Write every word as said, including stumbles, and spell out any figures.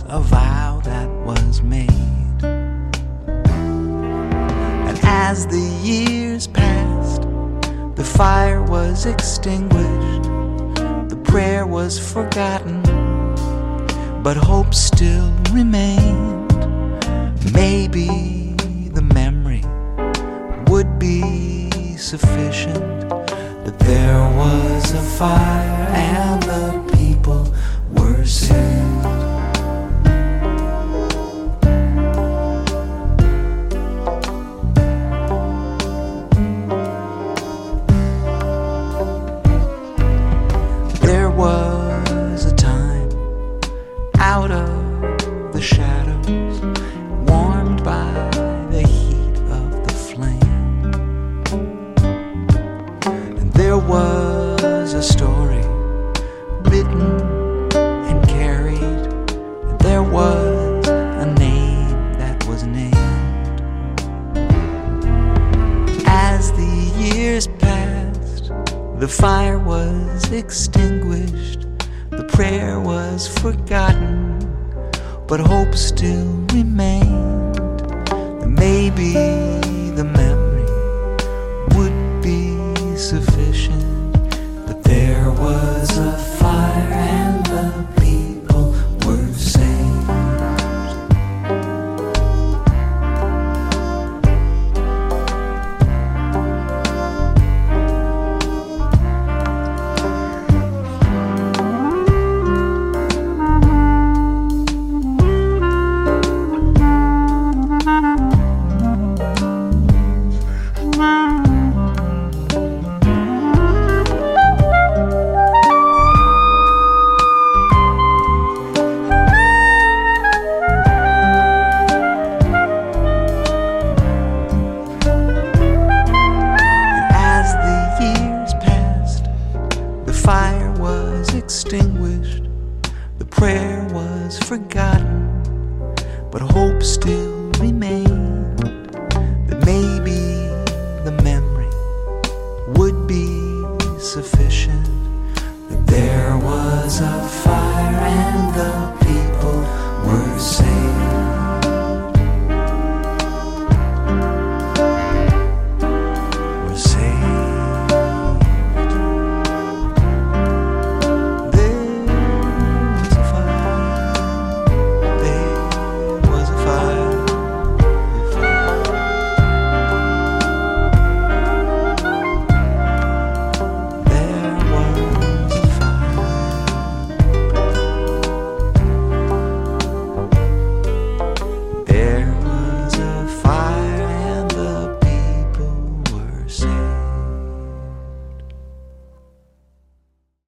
a vow that was made. And as the years passed, the fire was extinguished, the prayer was forgotten, but hope still remained. Maybe the memory would be sufficient, that there was a fire and the people were saved. There was a time out of the shadows, warmed by the heat of the flame. And there was a story written and carried, and there was a name that was named. As the years passed, the fire was extinguished, the prayer was forgotten, but hope still remained. And maybe the memory would be sufficient, but there was a fire and the people were saved. The fire was extinguished, the prayer was forgotten, but hope still remained.